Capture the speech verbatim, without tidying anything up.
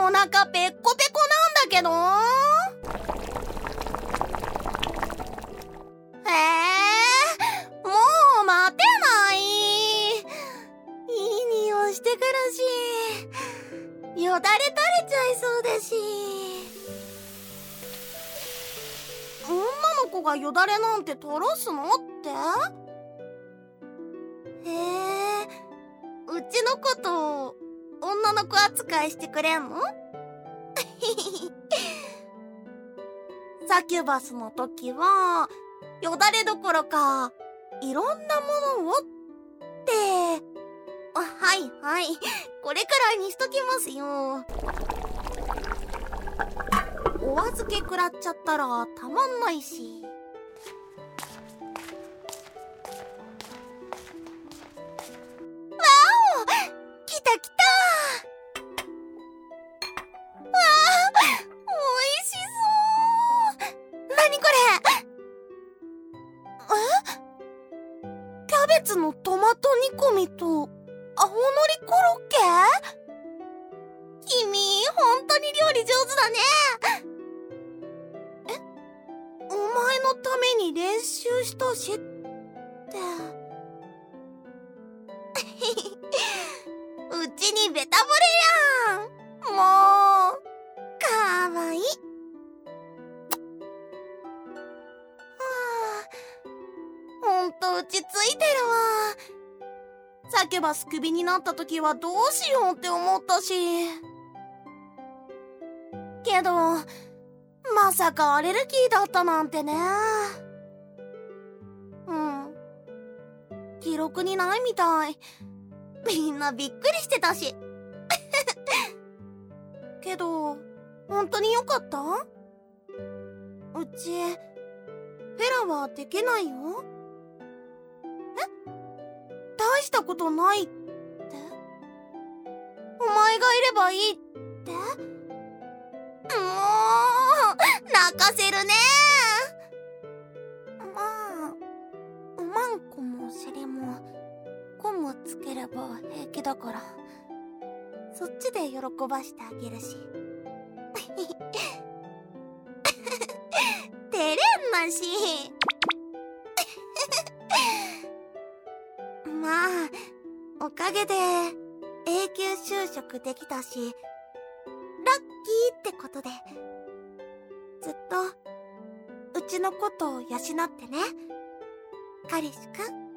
お腹ペッコペコなんだけど。えー、もう待てない。いい匂いしてくるし、よだれ垂れちゃいそうだし。女の子がよだれなんて垂らすのって？へえ、うちのこと女の子扱いしてくれんの？サキュバスの時はよだれどころかいろんなものをって。あ、はいはい、これくらいにしときますよ。お預け食らっちゃったらたまんないし。わお、来た来た。わあ、おいしそう。なにこれ？え？キャベツのトマト煮込みと青のりコロッケ？君、ほんとに料理上手だね。え？お前のために練習したしって。うちにベタ惚れやん。もう、かわいい。はあ、ほんと落ち着いてるわ。サキュバスクビになった時はどうしようって思ったし。けど、まさかアレルギーだったなんてね。うん。記録にないみたい。みんなびっくりしてたし。けど、本当によかった？うち、フェラはできないよ。え？大したことないって？お前がいればいいって？もう、泣かせるね。まあ、うまんこもしりも、コもつければ平気だから、そっちで喜ばしてあげるし。照れんなし。まあ、おかげで永久就職できたし、ラッキーってことで、ずっとうちのことを養ってね、彼氏くん。